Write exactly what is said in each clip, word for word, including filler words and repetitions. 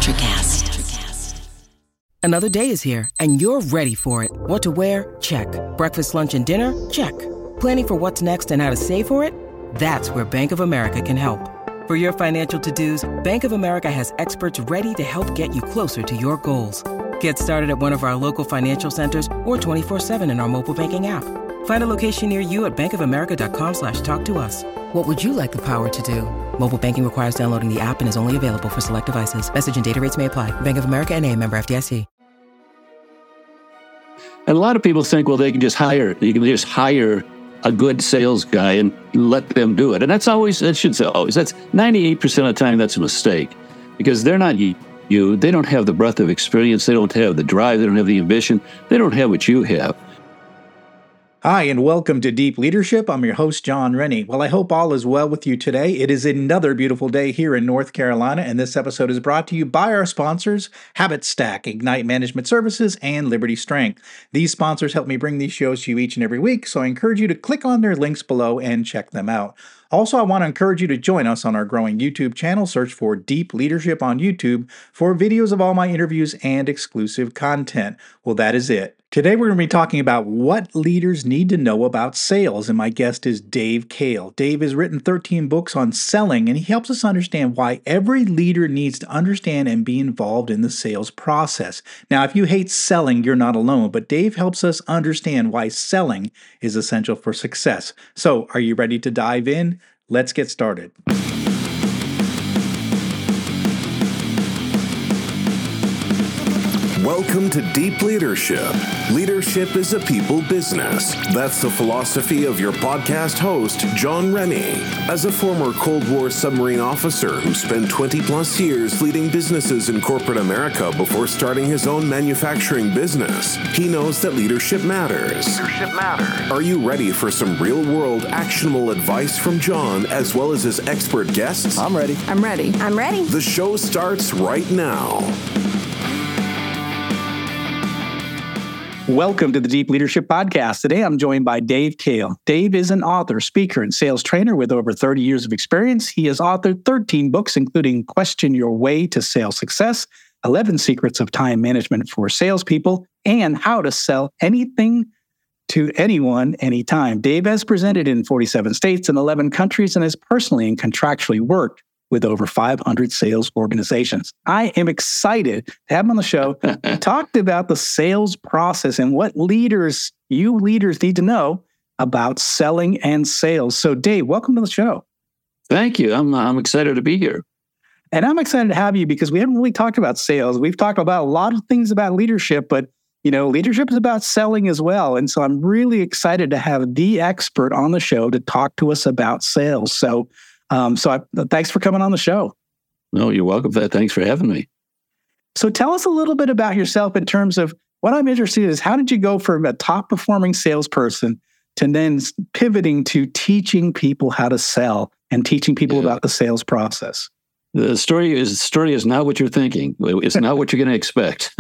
NutriCast. Another day is here, and you're ready for it. What to wear? Check. Breakfast, lunch, and dinner? Check. Planning for what's next and how to save for it? That's where Bank of America can help. For your financial to-dos, Bank of America has experts ready to help get you closer to your goals. Get started at one of our local financial centers or twenty-four seven in our mobile banking app. Find a location near you at bankofamerica.com slash talk to us. What would you like the power to do? Mobile banking requires downloading the app and is only available for select devices. Message and data rates may apply. Bank of America N A, member F D I C. And a lot of people think, well, they can just hire, you can just hire a good sales guy and let them do it. And that's always, I should say always, that's ninety-eight percent of the time that's a mistake, because they're not you. They don't have the breadth of experience. They don't have the drive. They don't have the ambition. They don't have what you have. Hi, and welcome to Deep Leadership. I'm your host, John Rennie. Well, I hope all is well with you today. It is another beautiful day here in North Carolina, and this episode is brought to you by our sponsors, HabitStack, Ignite Management Services, and Liberty Strength. These sponsors help me bring these shows to you each and every week, so I encourage you to click on their links below and check them out. Also, I want to encourage you to join us on our growing YouTube channel. Search for Deep Leadership on YouTube for videos of all my interviews and exclusive content. Well, that is it. Today, we're going to be talking about what leaders need to know about sales, and my guest is Dave Kale. Dave has written thirteen books on selling, and he helps us understand why every leader needs to understand and be involved in the sales process. Now, if you hate selling, you're not alone, but Dave helps us understand why selling is essential for success. So, are you ready to dive in? Let's get started. Welcome to Deep Leadership. Leadership is a people business. That's the philosophy of your podcast host, John Rennie. As a former Cold War submarine officer who spent twenty plus years leading businesses in corporate America before starting his own manufacturing business, he knows that leadership matters. Leadership matters. Are you ready for some real-world, actionable advice from John as well as his expert guests? I'm ready. I'm ready. I'm ready. The show starts right now. Welcome to the Deep Leadership Podcast. Today, I'm joined by Dave Kale. Dave is an author, speaker, and sales trainer with over thirty years of experience. He has authored thirteen books, including Question Your Way to Sales Success, eleven Secrets of Time Management for Salespeople, and How to Sell Anything to Anyone, Anytime. Dave has presented in forty-seven states and eleven countries and has personally and contractually worked with over five hundred sales organizations. I am excited to have him on the show. He talked about the sales process and what leaders, you leaders need to know about selling and sales. So Dave, welcome to the show. Thank you. I'm I'm excited to be here. And I'm excited to have you because we haven't really talked about sales. We've talked about a lot of things about leadership, but you know, leadership is about selling as well. And so I'm really excited to have the expert on the show to talk to us about sales. So Um, so I, thanks for coming on the show. No, you're welcome. Thanks for having me. So tell us a little bit about yourself in terms of what I'm interested in is how did you go from a top performing salesperson to then pivoting to teaching people how to sell and teaching people yeah. about the sales process? The story is the story is not what you're thinking. It's not what you're going to expect.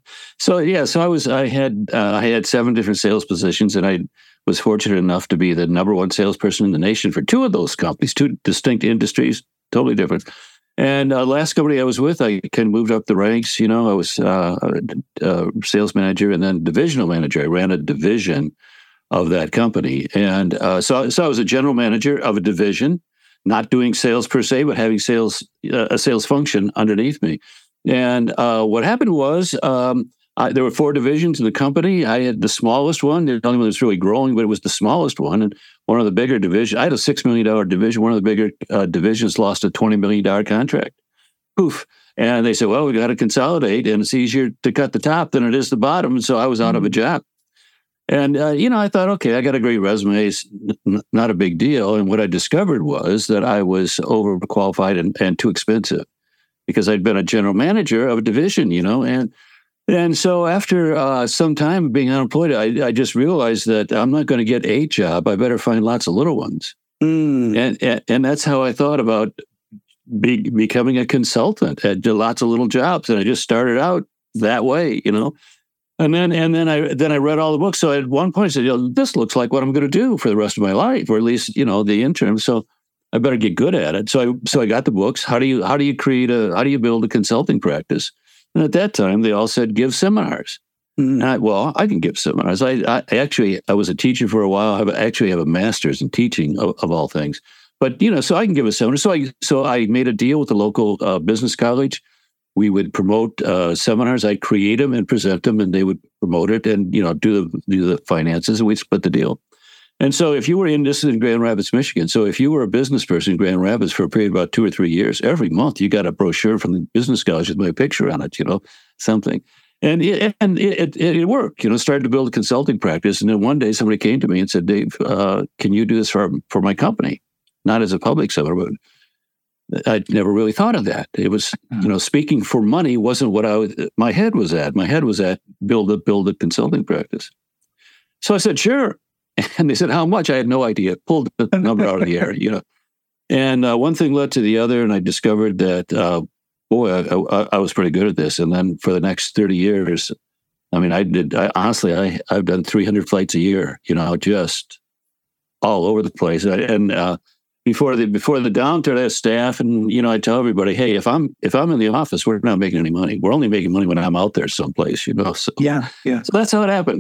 so yeah, so I was I had uh, I had seven different sales positions, and I was fortunate enough to be the number one salesperson in the nation for two of those companies, two distinct industries, totally different. And uh, last company I was with, I kind of moved up the ranks. You know, I was uh, a, a sales manager and then divisional manager. I ran a division of that company, and uh, so so I was a general manager of a division. Not doing sales per se, but having sales uh, a sales function underneath me. And uh, what happened was um, I, there were four divisions in the company. I had the smallest one, the only one that was really growing, but it was the smallest one. And one of the bigger divisions, I had a six million dollars division. One of the bigger uh, divisions lost a twenty million dollars contract. Poof. And they said, well, we got to consolidate, and it's easier to cut the top than it is the bottom. And so I was out of a job. And, uh, you know, I thought, okay, I got a great resume. It's n- not a big deal. And what I discovered was that I was overqualified and, and too expensive because I'd been a general manager of a division, you know. And and so after uh, some time being unemployed, I, I just realized that I'm not going to get a job. I better find lots of little ones. Mm. And, and and that's how I thought about be, becoming a consultant. I did lots of little jobs. And I just started out that way, you know. And then, and then I then I read all the books. So at one point, I said, you know, "This looks like what I'm going to do for the rest of my life, or at least, you know, the interim." So I better get good at it. So I so I got the books. How do you how do you create a how do you build a consulting practice? And at that time, they all said give seminars. Mm. I, well, I can give seminars. I, I actually I was a teacher for a while. I have, actually have a master's in teaching of, of all things. But you know, so I can give a seminar. So I so I made a deal with the local uh, business college. We would promote uh, seminars. I'd create them and present them, and they would promote it and you know do the do the finances, and we'd split the deal. And so if you were in, this is in Grand Rapids, Michigan, so if you were a business person in Grand Rapids for a period of about two or three years, every month you got a brochure from the business college with my picture on it, you know, something. And it, and it, it, it worked, you know, started to build a consulting practice. And then one day somebody came to me and said, Dave, uh, can you do this for, for my company? Not as a public seminar, but I'd never really thought of that. It was, you know, speaking for money wasn't what I was, my head was at. My head was at build a, build a consulting practice. So I said, sure. And they said, how much? I had no idea. Pulled the number out of the air, you know. And uh, one thing led to the other, and I discovered that, uh, boy, I, I, I was pretty good at this. And then for the next thirty years, I mean, I did, I, honestly, I, I've done three hundred flights a year, you know, just all over the place. And uh, before the before the downturn, I had staff, and, you know, I tell everybody, hey, if I'm if I'm in the office, we're not making any money. We're only making money when I'm out there someplace, you know. So, yeah, yeah. So that's how it happened.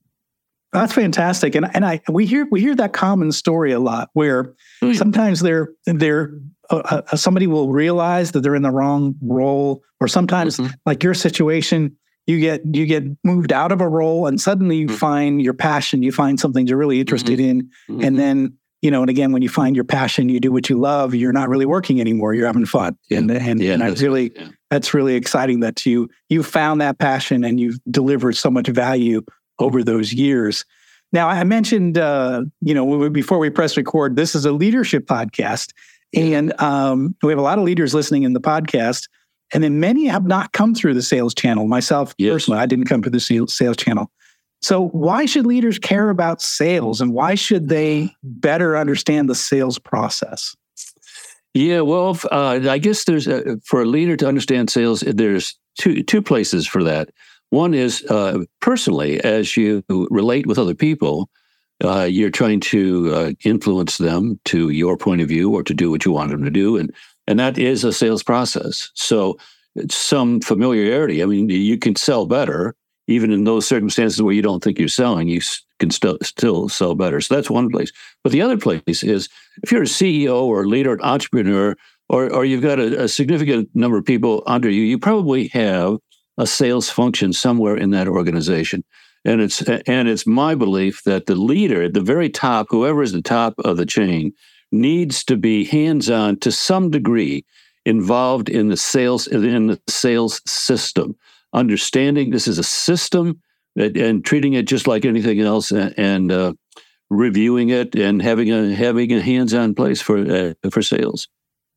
That's fantastic, and and I we hear we hear that common story a lot, where mm. sometimes they're they're uh, uh, somebody will realize that they're in the wrong role, or sometimes mm-hmm. like your situation, you get you get moved out of a role, and suddenly you mm-hmm. find your passion, you find something you're really interested mm-hmm. in, mm-hmm. and then you know, and again, when you find your passion, you do what you love, you're not really working anymore, you're having fun, yeah. and and, yeah, and I really yeah. that's really exciting that you you found that passion and you've delivered so much value over those years. Now, I mentioned, uh, you know, before we press record, this is a leadership podcast, and um, we have a lot of leaders listening in the podcast, and then many have not come through the sales channel. Myself, yes. personally, I didn't come through the sales channel. So why should leaders care about sales, and why should they better understand the sales process? Yeah, well, uh, I guess there's a, for a leader to understand sales, there's two two places for that. One is uh, personally, as you relate with other people, uh, you're trying to uh, influence them to your point of view or to do what you want them to do. And and that is a sales process. So it's some familiarity. I mean, you can sell better, even in those circumstances where you don't think you're selling, you can still still sell better. So that's one place. But the other place is if you're a C E O or a leader, an entrepreneur, or, or you've got a, a significant number of people under you, you probably have a sales function somewhere in that organization. And it's and it's my belief that the leader at the very top, whoever is the top of the chain, needs to be hands-on to some degree, involved in the sales in the sales system, understanding this is a system and, and treating it just like anything else, and, and uh, reviewing it and having a having a hands-on place for uh, for sales.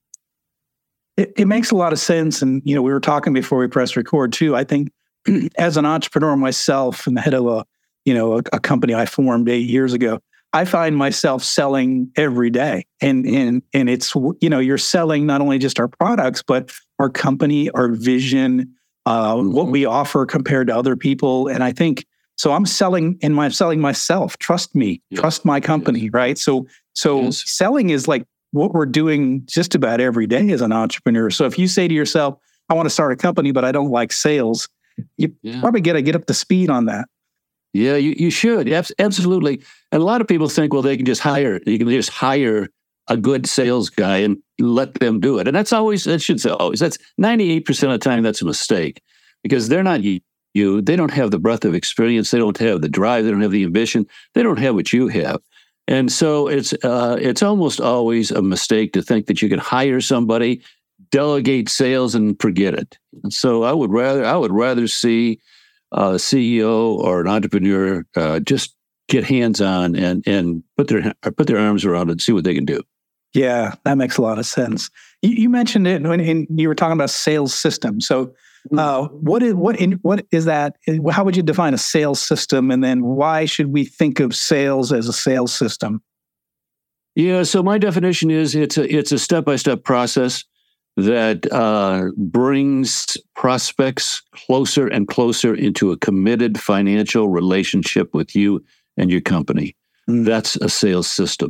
It, it makes a lot of sense. And, you know, we were talking before we pressed record too. I think as an entrepreneur myself and the head of a, you know, a, a company I formed eight years ago, I find myself selling every day. And, and, and it's, you know, you're selling not only just our products, but our company, our vision, uh, mm-hmm. what we offer compared to other people. And I think, so I'm selling and I'm selling myself. Trust me, yes. trust my company, yes. right? So, so yes. selling is like what we're doing just about every day as an entrepreneur. So if you say to yourself, I want to start a company, but I don't like sales, you yeah. probably got to get up to speed on that. Yeah, you, you should. Absolutely. And a lot of people think, well, they can just hire, you can just hire a good sales guy and let them do it. And that's always, that should say always, that's ninety-eight percent of the time, that's a mistake because they're not you. you. They don't have the breadth of experience. They don't have the drive. They don't have the ambition. They don't have what you have. And so it's uh, it's almost always a mistake to think that you can hire somebody, delegate sales, and forget it. And so I would rather I would rather see a C E O or an entrepreneur uh, just get hands on and and put their put their arms around it and see what they can do. Yeah, that makes a lot of sense. You, you mentioned it when in, you were talking about sales system. So, uh, what is what in, what is that? How would you define a sales system? And then why should we think of sales as a sales system? Yeah, so my definition is it's a it's a step by step process that uh, brings prospects closer and closer into a committed financial relationship with you and your company. Mm. That's a sales system.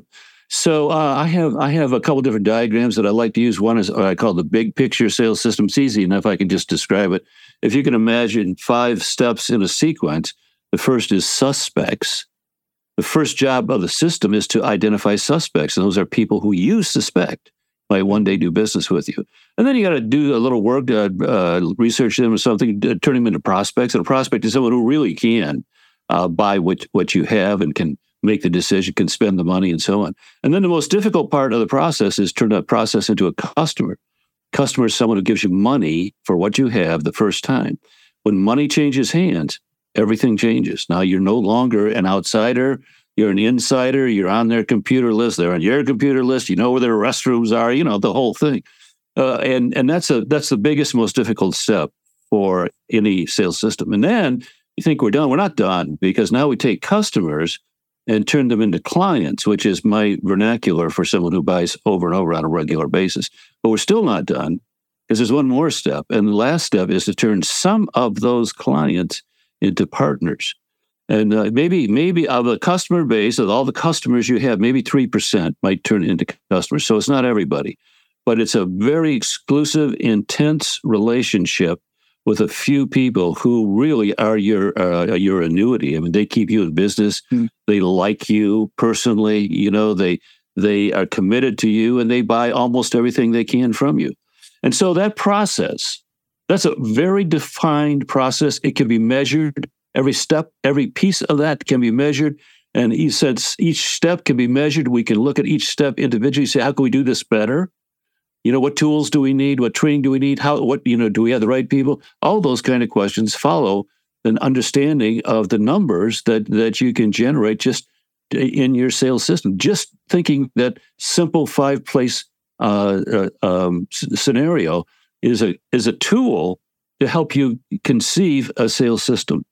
So uh, I have I have a couple different diagrams that I like to use. One is what I call the big picture sales system. It's easy enough. I can just describe it. If you can imagine five steps in a sequence, the first is suspects. The first job of the system is to identify suspects, and those are people who you suspect might one day do business with you. And then you got to do a little work to uh, research them or something, to turn them into prospects. And a prospect is someone who really can uh, buy what what you have and can make the decision, can spend the money, and so on. And then the most difficult part of the process is turn that process into a customer. Customer is someone who gives you money for what you have the first time. When money changes hands, everything changes. Now you're no longer an outsider. You're an insider. You're on their computer list. They're on your computer list. You know where their restrooms are. You know the whole thing. Uh, and and that's a that's the biggest, most difficult step for any sales system. And then you think we're done. We're not done, because now we take customers and turn them into clients, which is my vernacular for someone who buys over and over on a regular basis. But we're still not done, because there's one more step. And the last step is to turn some of those clients into partners. And uh, maybe maybe of the customer base, of all the customers you have, maybe three percent might turn into customers. So it's not everybody. But it's a very exclusive, intense relationship with a few people who really are your uh, your annuity. I mean, they keep you in business. Mm. They like you personally. You know, they they are committed to you, and they buy almost everything they can from you. And so that process, that's a very defined process. It can be measured. Every step, every piece of that can be measured. And he said each step can be measured. We can look at each step individually, say, how can we do this better? You know, what tools do we need? What training do we need? How, what, you know, do we have the right people? All those kind of questions follow an understanding of the numbers that, that you can generate just in your sales system. Just thinking that simple five-place uh, uh, um, scenario is a is a tool to help you conceive a sales system.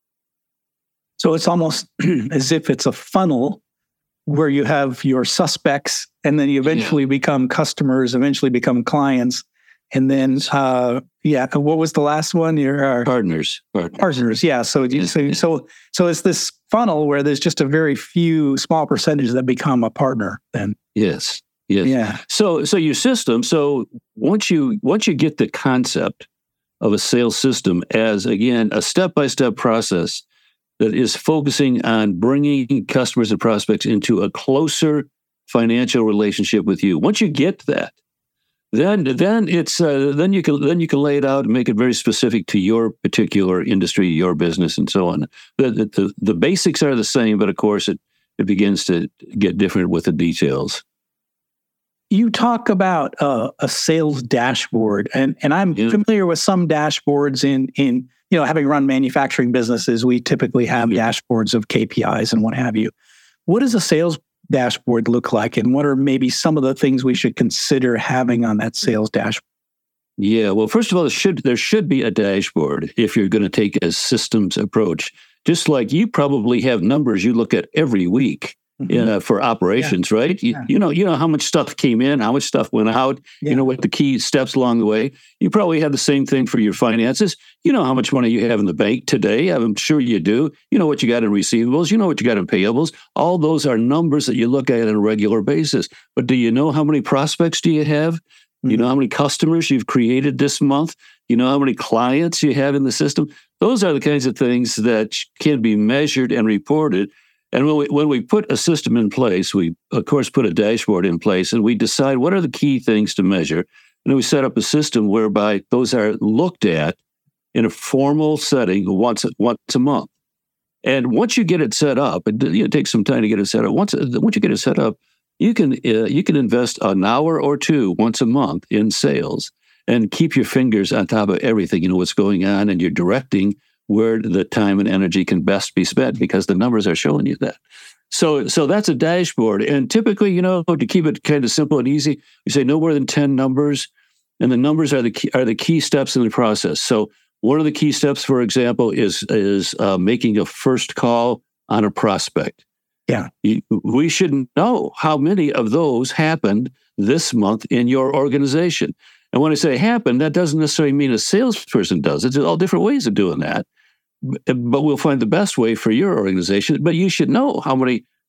So it's almost as if it's a funnel where you have your suspects, and then you eventually yeah. become customers, eventually become clients, and then uh, yeah, what was the last one? Your uh, partners. partners, partners. Yeah. So you, so so so it's this funnel where there's just a very few small percentage that become a partner. Then yes, yes, yeah. So so your system. So once you once you get the concept of a sales system as, again, a step by step process that is focusing on bringing customers and prospects into a closer financial relationship with you. Once you get that, then then it's uh, then you can then you can lay it out and make it very specific to your particular industry, your business, and so on. The the, the basics are the same, but of course it it begins to get different with the details. You talk about uh, a sales dashboard, and and I'm yeah. familiar with some dashboards in in. You know, having run manufacturing businesses, we typically have mm-hmm. dashboards of K P Is and what have you. What does a sales dashboard look like, and what are maybe some of the things we should consider having on that sales dashboard? Yeah, well, first of all, there should there should be a dashboard if you're going to take a systems approach. Just like you probably have numbers you look at every week. Mm-hmm. Uh, for operations, yeah. right? You, yeah. you know, you know how much stuff came in, how much stuff went out. Yeah. You know what the key steps along the way. You probably have the same thing for your finances. You know how much money you have in the bank today. I'm sure you do. You know what you got in receivables. You know what you got in payables. All those are numbers that you look at on a regular basis. But do you know how many prospects do you have? Mm-hmm. You know how many customers you've created this month? You know how many clients you have in the system? Those are the kinds of things that can be measured and reported. And when we, when we put a system in place, we, of course, put a dashboard in place, and we decide what are the key things to measure. And then we set up a system whereby those are looked at in a formal setting once, once a month. And once you get it set up, it, you know, it takes some time to get it set up. Once, once you get it set up, you can uh, you can invest an hour or two once a month in sales and keep your fingers on top of everything. You know what's going on, and you're directing where the time and energy can best be spent, because the numbers are showing you that. So so that's a dashboard. And typically, you know, to keep it kind of simple and easy, we say no more than ten numbers. And the numbers are the key, are the key steps in the process. So one of the key steps, for example, is, is uh, making a first call on a prospect. Yeah. We should know how many of those happened this month in your organization. And when I say happen, that doesn't necessarily mean a salesperson does it. There's all different ways of doing that. But we'll find the best way for your organization. But you should know how many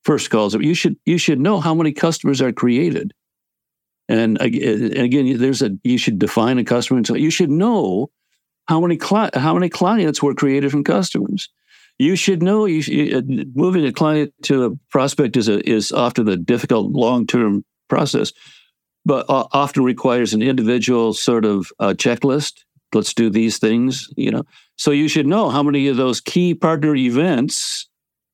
first calls. You should you should know how many customers are created. And again, there's a you should define a customer, and so you should know how many cli- how many clients were created from customers. You should know you should, moving a client to a prospect is a, is often a difficult long term process, but uh, often requires an individual sort of uh, checklist. Let's do these things, you know. So you should know how many of those key partner events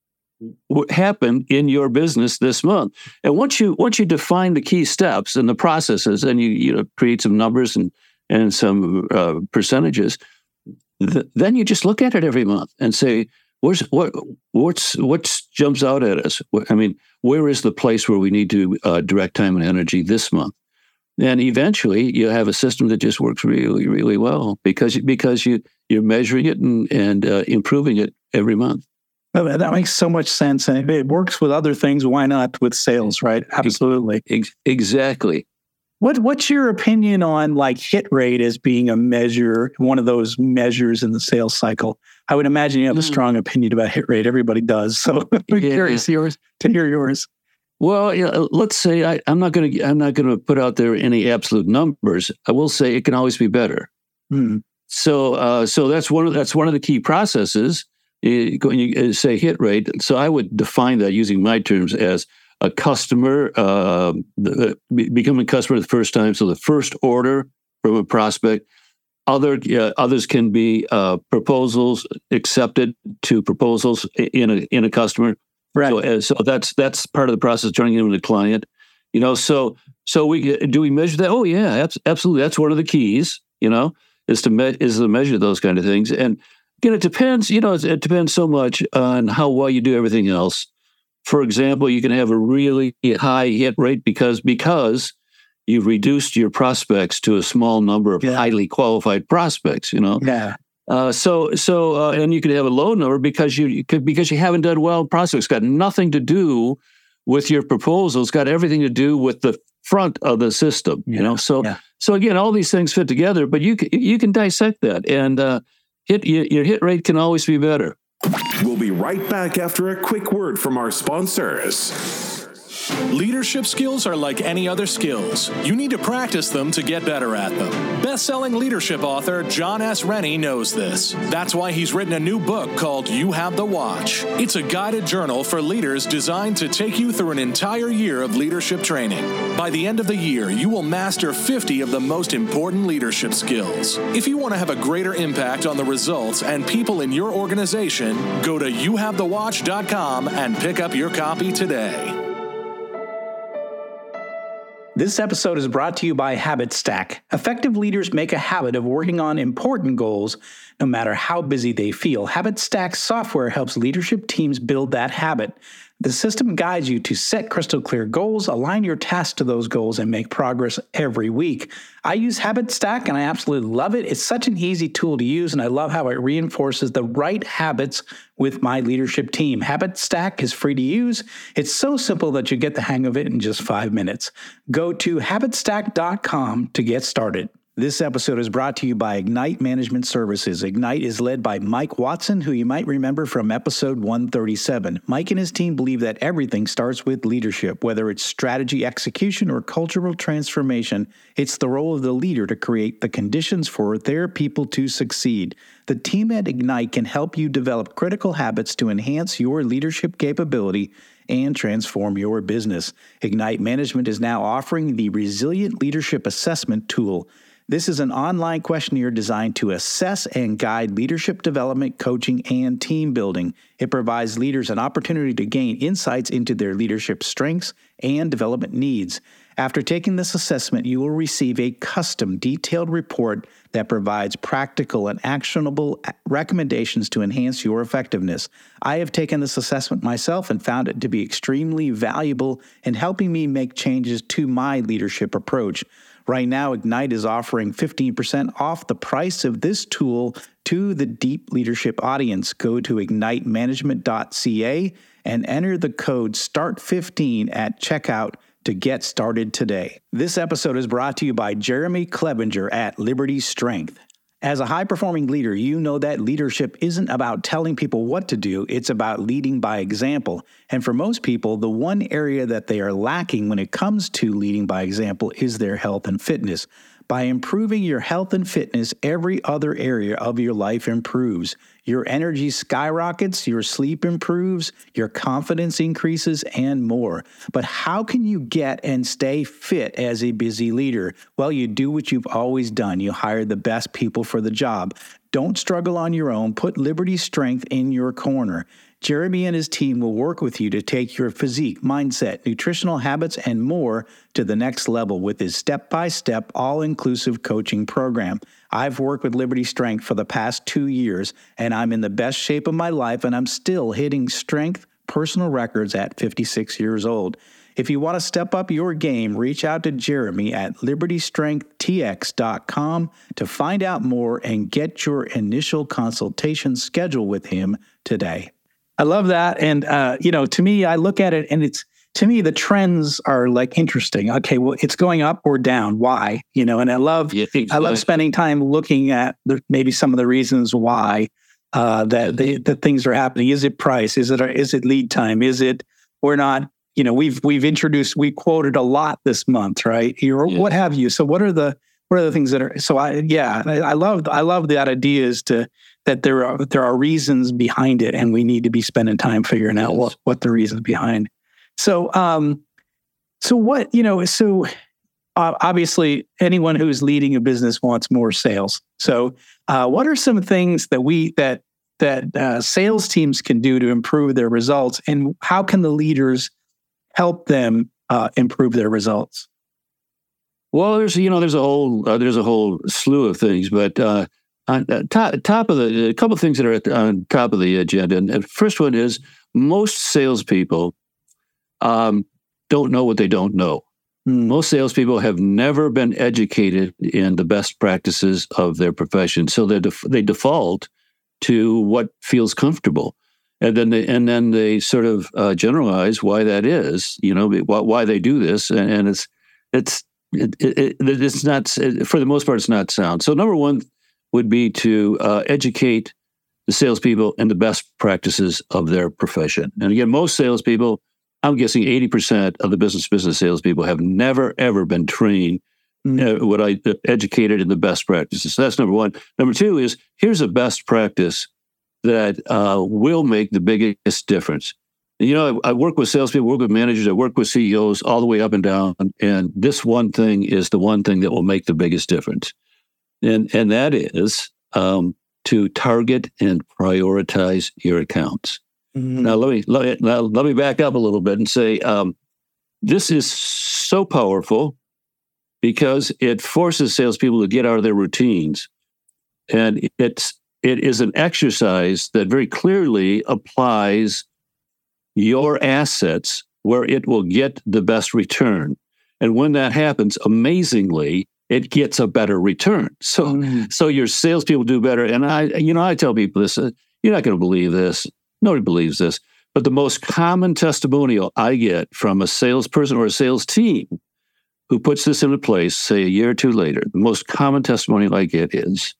happen in your business this month. And once you once you define the key steps and the processes, and you you know create some numbers and and some uh, percentages, th- then you just look at it every month and say, where's what what's what jumps out at us? I mean, where is the place where we need to uh, direct time and energy this month? And eventually, you have a system that just works really, really well because because you you're measuring it and and uh, improving it every month. Oh, that makes so much sense. And if it works with other things, why not with sales, right? Absolutely. Ex- exactly. What What's your opinion on like hit rate as being a measure, one of those measures in the sales cycle? I would imagine you have a strong opinion about hit rate. Everybody does. So I'm yeah. curious yours, to hear yours. Well, you know, let's say I, I'm not going to I'm not going to put out there any absolute numbers. I will say it can always be better. Hmm. So uh, so that's one of that's one of the key processes. When you say hit rate, so I would define that using my terms as a customer, uh, the, becoming a customer the first time. So the first order from a prospect. Other uh, others can be uh, proposals accepted to proposals in a in a customer. Right. So, uh, so that's that's part of the process turning into a client. You know, so so we do we measure that? Oh yeah, absolutely. That's one of the keys. You know, is to me- is to measure those kind of things. And again, it depends. You know, it depends so much on how well you do everything else. For example, you can have a really high hit rate because because you've reduced your prospects to a small number of yeah. highly qualified prospects. You know. Yeah. Uh, so, so, uh, and you could have a low number because you, you could, because you haven't done well. Prospects got nothing to do with your proposals. Got everything to do with the front of the system. You yeah. know. So, yeah. so again, all these things fit together, but you can, you can dissect that, and uh, hit your, your hit rate can always be better. We'll be right back after a quick word from our sponsors. Leadership skills are like any other skills. You need to practice them to get better at them. Best-selling leadership author John S. Rennie knows this. That's why he's written a new book called You Have the Watch. It's a guided journal for leaders designed to take you through an entire year of leadership training. By the end of the year, you will master fifty of the most important leadership skills. If you want to have a greater impact on the results and people in your organization, go to you have the watch dot com and pick up your copy today. This episode is brought to you by HabitStack. Effective leaders make a habit of working on important goals, no matter how busy they feel. HabitStack software helps leadership teams build that habit. The system guides you to set crystal clear goals, align your tasks to those goals, and make progress every week. I use HabitStack and I absolutely love it. It's such an easy tool to use, and I love how it reinforces the right habits with my leadership team. HabitStack is free to use. It's so simple that you get the hang of it in just five minutes. Go to habit stack dot com to get started. This episode is brought to you by Ignite Management Services. Ignite is led by Mike Watson, who you might remember from episode one thirty-seven. Mike and his team believe that everything starts with leadership, whether it's strategy execution or cultural transformation. It's the role of the leader to create the conditions for their people to succeed. The team at Ignite can help you develop critical habits to enhance your leadership capability and transform your business. Ignite Management is now offering the Resilient Leadership Assessment Tool. This is an online questionnaire designed to assess and guide leadership development, coaching, and team building. It provides leaders an opportunity to gain insights into their leadership strengths and development needs. After taking this assessment, you will receive a custom, detailed report that provides practical and actionable recommendations to enhance your effectiveness. I have taken this assessment myself and found it to be extremely valuable in helping me make changes to my leadership approach. Right now, Ignite is offering fifteen percent off the price of this tool to the deep leadership audience. Go to ignite management dot c a and enter the code start fifteen at checkout to get started today. This episode is brought to you by Jeremy Clevenger at Liberty Strength. As a high-performing leader, you know that leadership isn't about telling people what to do, it's about leading by example. And for most people, the one area that they are lacking when it comes to leading by example is their health and fitness. By improving your health and fitness, every other area of your life improves. Your energy skyrockets, your sleep improves, your confidence increases, and more. But how can you get and stay fit as a busy leader? Well, you do what you've always done. You hire the best people for the job. Don't struggle on your own. Put Liberty Strength in your corner. Jeremy and his team will work with you to take your physique, mindset, nutritional habits, and more to the next level with his step-by-step, all-inclusive coaching program. I've worked with Liberty Strength for the past two years, and I'm in the best shape of my life, and I'm still hitting strength personal records at fifty-six years old. If you want to step up your game, reach out to Jeremy at liberty strength t x dot com to find out more and get your initial consultation scheduled with him today. I love that. And, uh, you know, to me, I look at it and it's, to me, the trends are like interesting. Okay, well, it's going up or down. Why? You know, and I love, yeah, exactly. I love spending time looking at the, maybe some of the reasons why uh, that they, that things are happening. Is it price? Is it, is it lead time? Is it, we're not, you know, we've, we've introduced, we quoted a lot this month, right? Or yeah. what have you. So what are the, what are the things that are, so I, yeah, I, I love, I love that idea is to, that there are there are reasons behind it, and we need to be spending time figuring out what, what the reasons behind. So, um, so what you know? So, uh, obviously, anyone who's leading a business wants more sales. So, uh, what are some things that we that that uh, sales teams can do to improve their results, and how can the leaders help them uh, improve their results? Well, there's you know there's a whole uh, there's a whole slew of things, but. Uh, On uh, top, top of the, a couple of things that are at the, on top of the agenda. And the first one is most salespeople um, don't know what they don't know. Mm. Most salespeople have never been educated in the best practices of their profession, so they def- they default to what feels comfortable, and then they and then they sort of uh, generalize why that is. You know, why, why they do this, and, and it's it's it, it, it's not it, for the most part it's not sound. So number one would be to uh, educate the salespeople in the best practices of their profession. And again, most salespeople, I'm guessing eighty percent of the business-business salespeople have never, ever been trained, mm-hmm. uh, what I uh, educated in the best practices. So that's number one. Number two is, here's a best practice that uh, will make the biggest difference. And, you know, I, I work with salespeople, work with managers, I work with C E Os all the way up and down, and this one thing is the one thing that will make the biggest difference. And and that is um, to target and prioritize your accounts. Mm-hmm. Now let me let me, now, let me back up a little bit and say um, this is so powerful because it forces salespeople to get out of their routines, and it's it is an exercise that very clearly applies your assets where it will get the best return. And when that happens, amazingly, it gets a better return. So, mm. so your salespeople do better. And I, you know, I tell people this, uh, you're not going to believe this. Nobody believes this. But the most common testimonial I get from a salesperson or a sales team who puts this into place, say a year or two later, the most common testimonial I get is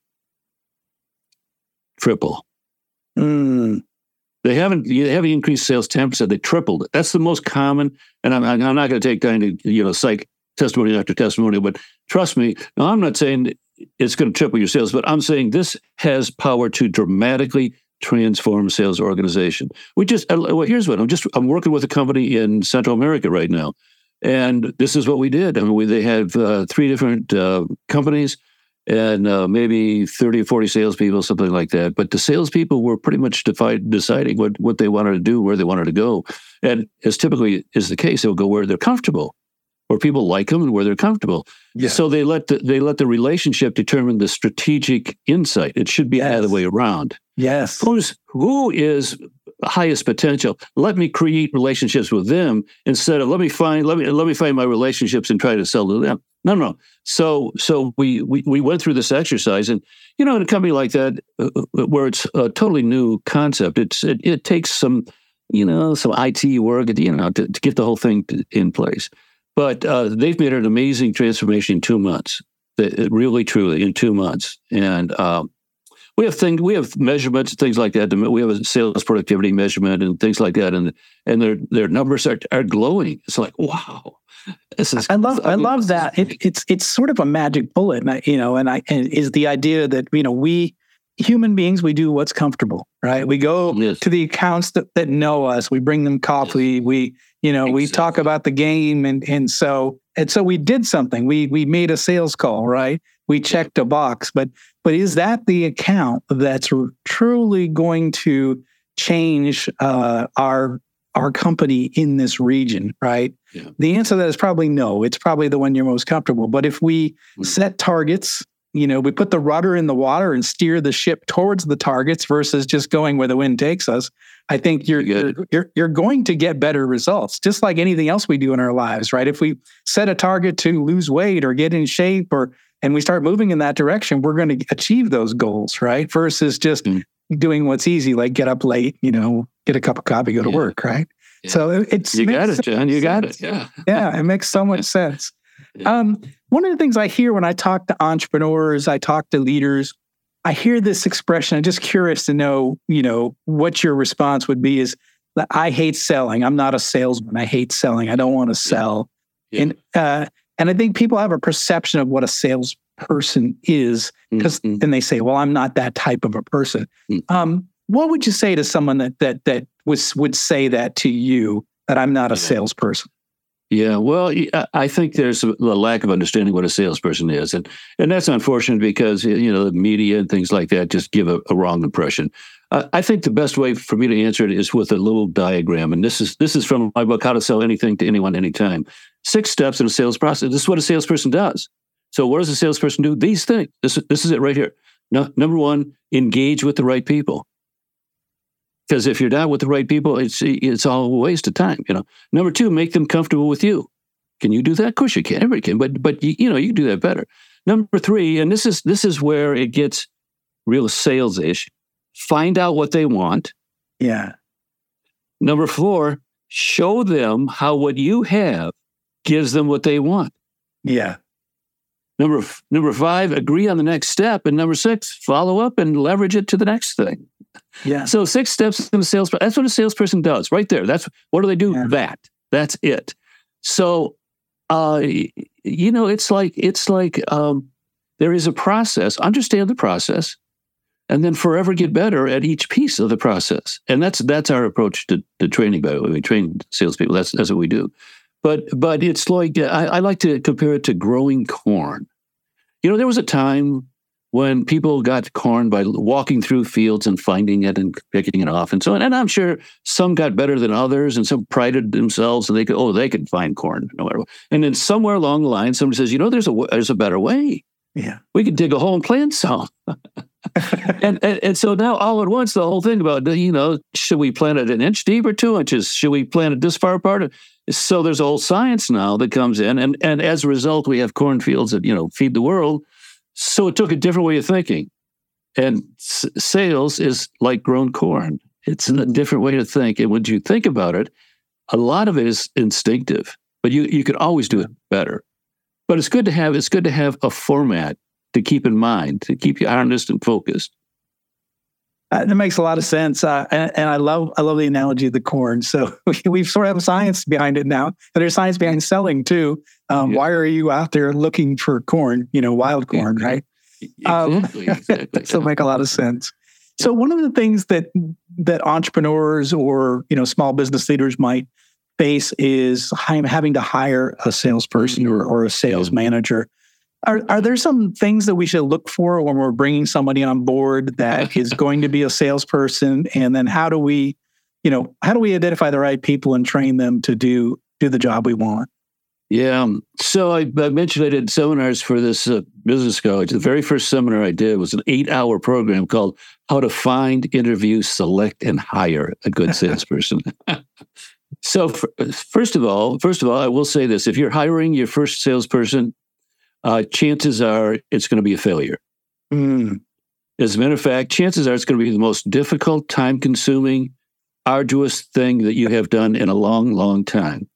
triple. Mm. They haven't, they haven't increased sales ten percent. They tripled it. That's the most common. And I'm, I'm not going to take time to, you know, psych testimony after testimony, but trust me, now I'm not saying it's going to triple your sales, but I'm saying this has power to dramatically transform sales organization. We just, well, here's what, I'm just, I'm working with a company in Central America right now, and this is what we did. I mean, we, they have uh, three different uh, companies and uh, maybe thirty or forty salespeople, something like that. But the salespeople were pretty much defi- deciding what, what they wanted to do, where they wanted to go. And as typically is the case, they'll go where they're comfortable, where people like them and where they're comfortable. Yeah. So they let the, they let the relationship determine the strategic insight. It should be yes. the other way around. Yes. Who's, who is highest potential? Let me create relationships with them instead of let me find let me let me find my relationships and try to sell to them. No, no. So so we we, we went through this exercise, and you know, in a company like that, uh, where it's a totally new concept, it's it, it takes some you know some I T work, you know, to, to get the whole thing in place. But uh, they've made an amazing transformation in two months. The, really, truly, in two months. And um, we have things, we have measurements and things like that. We have a sales productivity measurement and things like that, and and their their numbers are are glowing. It's like, wow, this is. I love I love that. It, it's it's sort of a magic bullet, you know. And I and is the idea that you know we human beings, we do what's comfortable, right? We go yes. to the accounts that, that know us. We bring them coffee. Yes. We you know exactly. we talk about the game, and and so and so we did something. We we made a sales call, right? We checked a box, but but is that the account that's truly going to change uh, our our company in this region, right? Yeah. The answer to that is probably no. It's probably the one you're most comfortable. But if we mm-hmm. set targets, you know, we put the rudder in the water and steer the ship towards the targets versus just going where the wind takes us, I think you're you're, you're you're going to get better results, just like anything else we do in our lives, right? If we set a target to lose weight or get in shape or and we start moving in that direction, we're going to achieve those goals, right? Versus just mm. doing what's easy, like get up late, you know, get a cup of coffee, go to yeah. work, right? Yeah. So it, it's you got it, John. You got it. Yeah, yeah, it makes so much sense. Yeah. Um, one of the things I hear when I talk to entrepreneurs, I talk to leaders, I hear this expression. I'm just curious to know, you know, what your response would be. Is that I hate selling. I'm not a salesman. I hate selling. I don't want to sell. Yeah. And uh, and I think people have a perception of what a salesperson is, because mm-hmm. then they say, "Well, I'm not that type of a person." Mm-hmm. Um, what would you say to someone that that that was would say that to you, that I'm not a yeah. salesperson? Yeah, well, I think there's a lack of understanding what a salesperson is, and and that's unfortunate because you know the media and things like that just give a, a wrong impression. Uh, I think the best way for me to answer it is with a little diagram, and this is this is from my book, How to Sell Anything to Anyone, Anytime. Six steps in a sales process. This is what a salesperson does. So, what does a salesperson do? These things. This this is it right here. No, number one, engage with the right people. Because if you're not with the right people, it's it's all a waste of time. You know. Number two, make them comfortable with you. Can you do that? Of course you can. Everybody can. But but you, you know you can do that better. Number three, and this is this is where it gets real sales-ish. Find out what they want. Yeah. Number four, show them how what you have gives them what they want. Yeah. Number number five, agree on the next step, and number six, follow up and leverage it to the next thing. Yeah. So six steps in a sales. That's what a salesperson does, right there. That's what do they do? Yeah. That. That's it. So, uh, you know, it's like it's like um, there is a process. Understand the process, and then forever get better at each piece of the process. And that's that's our approach to, to training. By the way, we train salespeople. That's that's what we do. But but it's like I, I like to compare it to growing corn. You know, there was a time when people got corn by walking through fields and finding it and picking it off and so on. And I'm sure some got better than others and some prided themselves and they could, oh, they could find corn. No matter what. And then somewhere along the line, somebody says, you know, there's a there's a better way. Yeah. We could dig a hole and plant some. and, and and so now all at once, the whole thing about, you know, should we plant it an inch deep or two inches? Should we plant it this far apart? So there's a whole science now that comes in. And, and as a result, we have cornfields that, you know, feed the world. So it took a different way of thinking. And s- sales is like grown corn. It's a different way to think. And when you think about it, a lot of it is instinctive, but you, you can always do it better. But it's good to have it's good to have a format to keep in mind, to keep you honest and focused. Uh, that makes a lot of sense, uh, and, and I love I love the analogy of the corn. So we, we sort of have science behind it now, and there's science behind selling too. Um, yeah. Why are you out there looking for corn? You know, wild corn, yeah. right? Exactly. Um, exactly. So make a lot of sense. So one of the things that that entrepreneurs or you know small business leaders might face is having to hire a salesperson or, or a sales yeah. manager. Are are there some things that we should look for when we're bringing somebody on board that is going to be a salesperson? And then how do we, you know, how do we identify the right people and train them to do do the job we want? Yeah. So I, I mentioned I did seminars for this uh, business college. The very first seminar I did was an eight-hour program called How to Find, Interview, Select, and Hire a Good Salesperson. So for, first of all, first of all, I will say this: if you're hiring your first salesperson, Uh, chances are it's going to be a failure. Mm. As a matter of fact, chances are it's going to be the most difficult, time-consuming, arduous thing that you have done in a long, long time.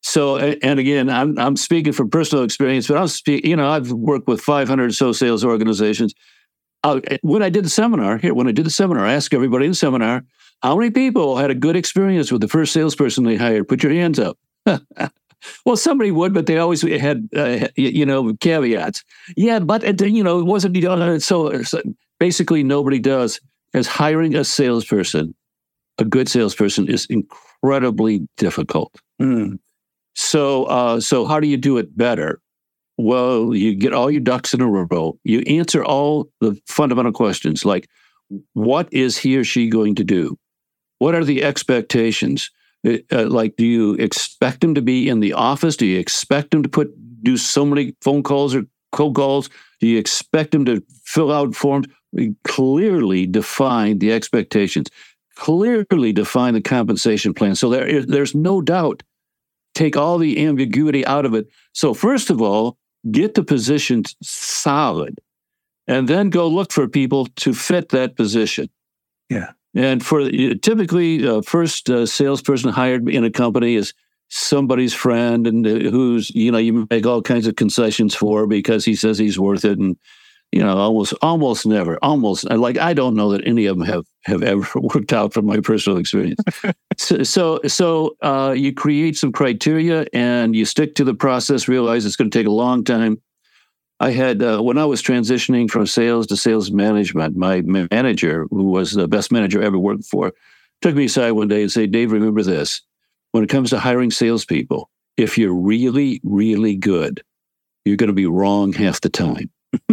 So, and again, I'm I'm speaking from personal experience, but I'm speak, you know, I've worked with five hundred or so sales organizations. Uh, when I did the seminar here, when I did the seminar, I asked everybody in the seminar, how many people had a good experience with the first salesperson they hired? Put your hands up. Well, somebody would, but they always had, uh, you know, caveats. Yeah, but, it, you know, it wasn't, so, so basically nobody does. As hiring a salesperson, a good salesperson is incredibly difficult. Mm. So, uh, so how do you do it better? Well, you get all your ducks in a row. You answer all the fundamental questions like, what is he or she going to do? What are the expectations? Uh, like, do you expect them to be in the office? Do you expect them to put do so many phone calls or cold calls? Do you expect them to fill out forms? We clearly define the expectations. Clearly define the compensation plan. So there, there's no doubt. Take all the ambiguity out of it. So first of all, get the position solid, and then go look for people to fit that position. Yeah. And for typically, uh, first uh, salesperson hired in a company is somebody's friend, and uh, who's, you know, you make all kinds of concessions for because he says he's worth it, and you know, almost, almost never, almost like I don't know that any of them have have ever worked out from my personal experience. so, so, so uh, you create some criteria and you stick to the process. Realize it's going to take a long time. I had, uh, when I was transitioning from sales to sales management, my manager, who was the best manager I ever worked for, took me aside one day and said, Dave, remember this. When it comes to hiring salespeople, if you're really, really good, you're going to be wrong half the time.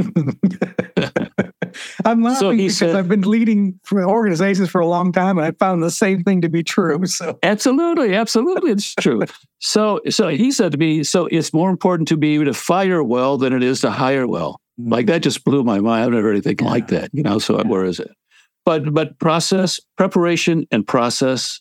I'm laughing so because said, I've been leading for organizations for a long time, and I found the same thing to be true. So absolutely, absolutely, it's true. So, so he said to me, "So it's more important to be able to fire well than it is to hire well." Mm-hmm. Like that just blew my mind. I've never heard anything yeah. like that, you know. So yeah. where is it? But but process, preparation, and process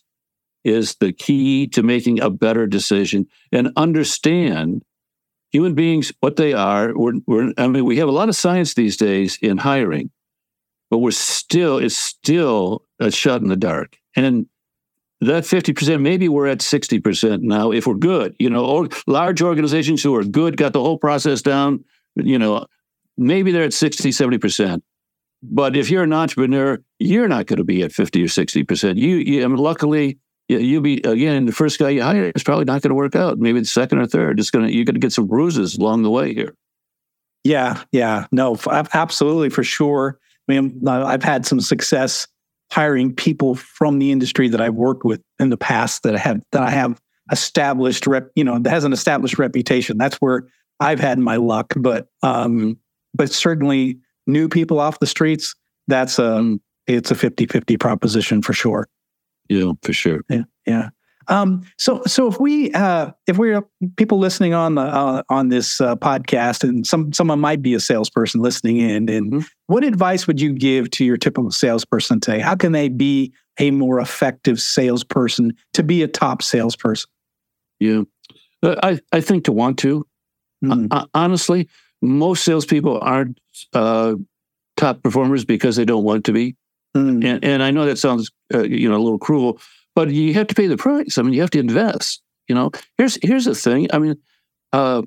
is the key to making a better decision. And understand human beings, what they are. We're, we're, I mean, we have a lot of science these days in hiring, but we're still, it's still a shot in the dark. And that fifty percent, maybe we're at sixty percent now if we're good. You know, or large organizations who are good, got the whole process down, you know, maybe they're at sixty, seventy percent. But if you're an entrepreneur, you're not going to be at fifty or sixty percent. You, you I mean, luckily, you'll be, again, the first guy you hire is probably not going to work out. Maybe the second or third. It's gonna, you're going to get some bruises along the way here. Yeah, yeah. No, absolutely, for sure. I mean, I've had some success hiring people from the industry that I've worked with in the past that have that I have established rep, you know, that has an established reputation. That's where I've had my luck. But um, but certainly new people off the streets, that's um it's a fifty-fifty proposition for sure. Yeah, for sure. Yeah, yeah. Um, so, so if we, uh, if we're people listening on the uh, on this uh, podcast, and some someone might be a salesperson listening in, and mm-hmm. what advice would you give to your typical salesperson today? How can they be a more effective salesperson to be a top salesperson? Yeah, I I think to want to. Mm-hmm. Uh, honestly, most salespeople aren't uh, top performers because they don't want to be. Mm. And, and I know that sounds, uh, you know, a little cruel, but you have to pay the price. I mean, you have to invest. You know, here's here's the thing. I mean, uh,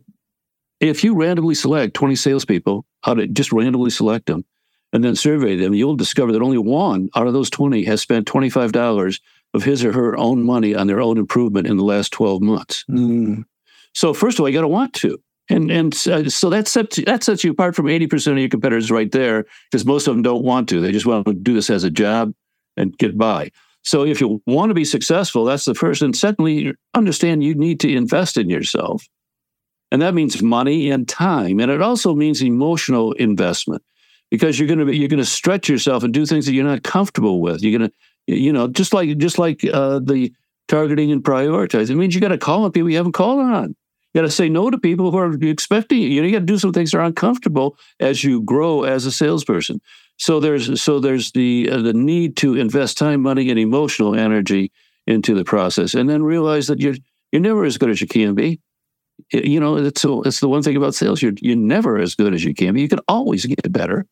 if you randomly select twenty salespeople, how to just randomly select them, and then survey them, you'll discover that only one out of those twenty has spent twenty-five dollars of his or her own money on their own improvement in the last twelve months. Mm. So first of all, you got to want to. And and uh, so that sets, that sets you apart from eighty percent of your competitors right there, because most of them don't want to. They just want to do this as a job and get by. So if you want to be successful, that's the first. And secondly, understand you need to invest in yourself. And that means money and time. And it also means emotional investment, because you're going to be, you're going to stretch yourself and do things that you're not comfortable with. You're going to, you know, just like, just like uh, the targeting and prioritizing. It means you got to call on people you haven't called on. You got to say no to people who are expecting you. You know, you got to do some things that are uncomfortable as you grow as a salesperson. So there's so there's the uh, the need to invest time, money, and emotional energy into the process, and then realize that you're you're never as good as you can be. You know, it's it's the one thing about sales. You're you're never as good as you can be. You can always get better.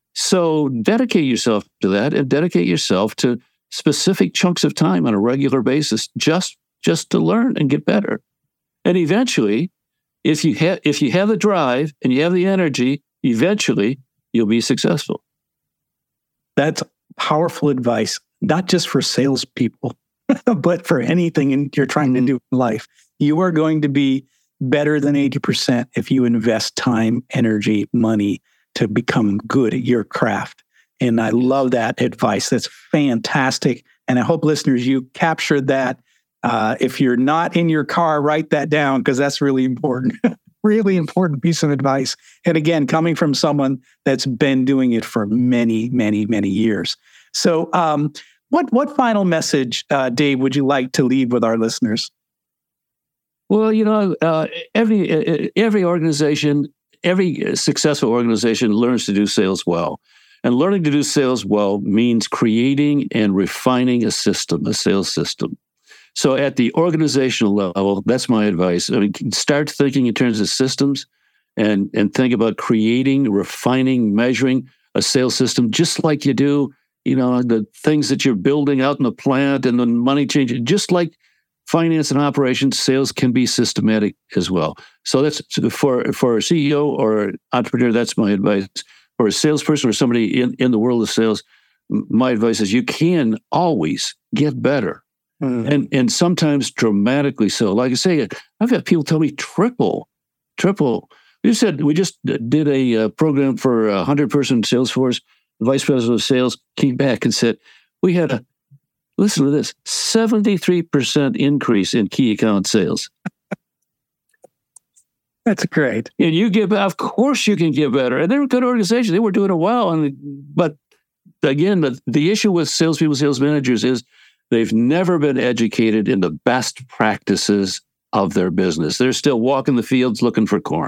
So dedicate yourself to that, and dedicate yourself to specific chunks of time on a regular basis, just just to learn and get better. And eventually, if you have if you have the drive and you have the energy, eventually you'll be successful. That's powerful advice, not just for salespeople, but for anything in, you're trying to do in life. You are going to be better than eighty percent if you invest time, energy, money to become good at your craft. And I love that advice. That's fantastic. And I hope listeners, you captured that. Uh, if you're not in your car, write that down because that's really important. Really important piece of advice. And again, coming from someone that's been doing it for many, many, many years. So um, what, what final message, uh, Dave, would you like to leave with our listeners? Well, you know, uh, every every organization, every successful organization learns to do sales well. And learning to do sales well means creating and refining a system, a sales system. So at the organizational level, that's my advice. I mean, start thinking in terms of systems and, and think about creating, refining, measuring a sales system, just like you do, you know, the things that you're building out in the plant and the money changing, just like finance and operations, sales can be systematic as well. So that's for, for a C E O or entrepreneur, that's my advice. For a salesperson or somebody in, in the world of sales, my advice is you can always get better. Mm. And and sometimes dramatically so. Like I say, I've had people tell me triple, triple. We said we just did a uh, program for a hundred-person sales force. The vice president of sales came back and said, we had a, listen to this, seventy-three percent increase in key account sales. That's great. And you get, of course you can get better. And they're a good organization. They were doing it well. And But again, the, the issue with salespeople, sales managers is they've never been educated in the best practices of their business. They're still walking the fields looking for corn.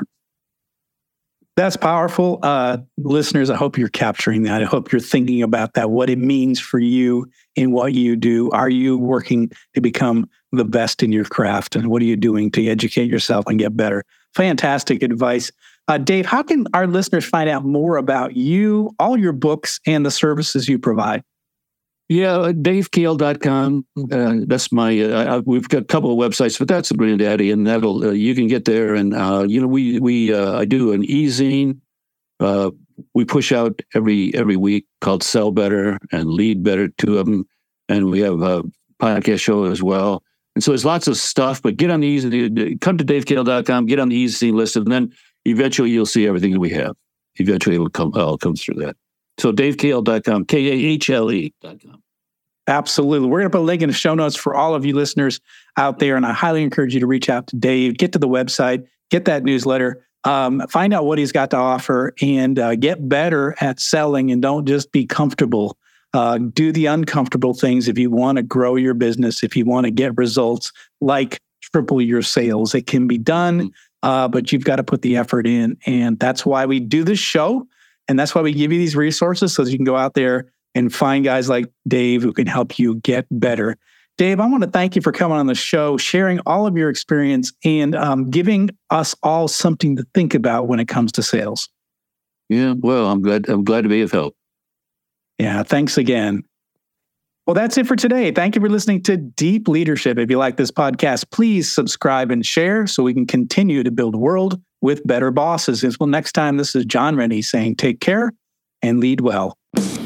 That's powerful. Uh, listeners, I hope you're capturing that. I hope you're thinking about that, what it means for you in what you do. Are you working to become the best in your craft? And what are you doing to educate yourself and get better? Fantastic advice. Uh, Dave, how can our listeners find out more about you, all your books, and the services you provide? Yeah, dave kale dot com. Uh, that's my, uh, we've got a couple of websites, but that's the granddaddy, and that'll, uh, you can get there. And, uh, you know, we, we, uh, I do an e-zine. Uh, we push out every, every week called Sell Better and Lead Better, two of them. And we have a podcast show as well. And so there's lots of stuff, but get on the e-zine, come to dave kale dot com, get on the e-zine list, and then eventually you'll see everything that we have. Eventually it'll come, I'll come through that. So dave kale dot com, K A H L E dot com. Absolutely. We're going to put a link in the show notes for all of you listeners out there. And I highly encourage you to reach out to Dave, get to the website, get that newsletter, um, find out what he's got to offer, and uh, get better at selling, and don't just be comfortable. Uh, do the uncomfortable things if you want to grow your business, if you want to get results like triple your sales. It can be done, uh, but you've got to put the effort in. And that's why we do this show. And that's why we give you these resources so that you can go out there and find guys like Dave who can help you get better. Dave, I want to thank you for coming on the show, sharing all of your experience, and um, giving us all something to think about when it comes to sales. Yeah, well, I'm glad. I'm glad to be of help. Yeah, thanks again. Well, that's it for today. Thank you for listening to Deep Leadership. If you like this podcast, please subscribe and share so we can continue to build a world with better bosses. Until next time, this is John Rennie saying take care and lead well.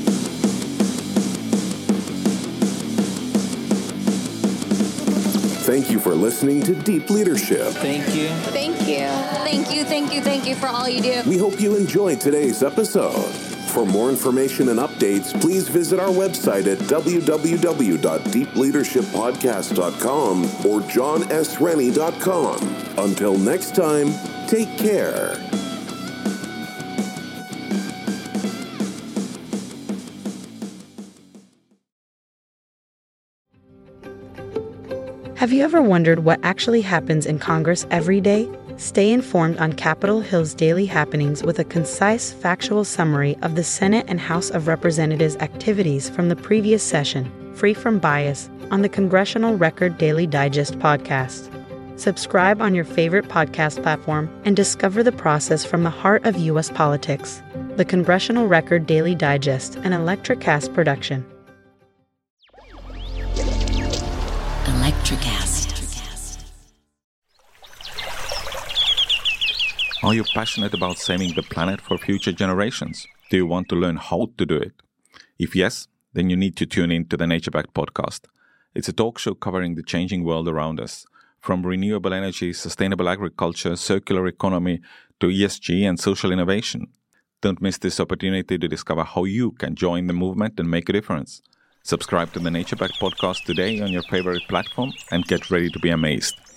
Thank you for listening to Deep Leadership. Thank you. Thank you. Thank you, thank you, thank you for all you do. We hope you enjoyed today's episode. For more information and updates, please visit our website at w w w dot deep leadership podcast dot com or john s rennie dot com. Until next time, take care. Have you ever wondered what actually happens in Congress every day? Stay informed on Capitol Hill's daily happenings with a concise, factual summary of the Senate and House of Representatives' activities from the previous session, free from bias, on the Congressional Record Daily Digest podcast. Subscribe on your favorite podcast platform and discover the process from the heart of U S politics. The Congressional Record Daily Digest, an Electricast production. Electricast. Are you passionate about saving the planet for future generations? Do you want to learn how to do it? If yes, then you need to tune in to the NatureBacked podcast. It's a talk show covering the changing world around us, from renewable energy, sustainable agriculture, circular economy, to E S G and social innovation. Don't miss this opportunity to discover how you can join the movement and make a difference. Subscribe to the NatureBacked podcast today on your favorite platform and get ready to be amazed.